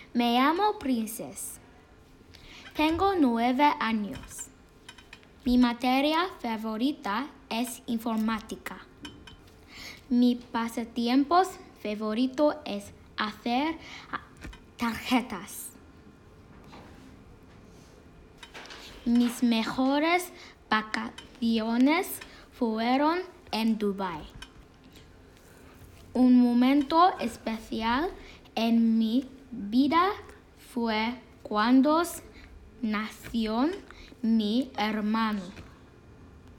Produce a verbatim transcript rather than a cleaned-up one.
Me llamo Princess. Tengo nueve años. Mi materia favorita es informática. Mi pasatiempos favorito es hacer tarjetas. Mis mejores vacaciones fueron en Dubái. Un momento especial en mi vida fue cuando nació mi hermano.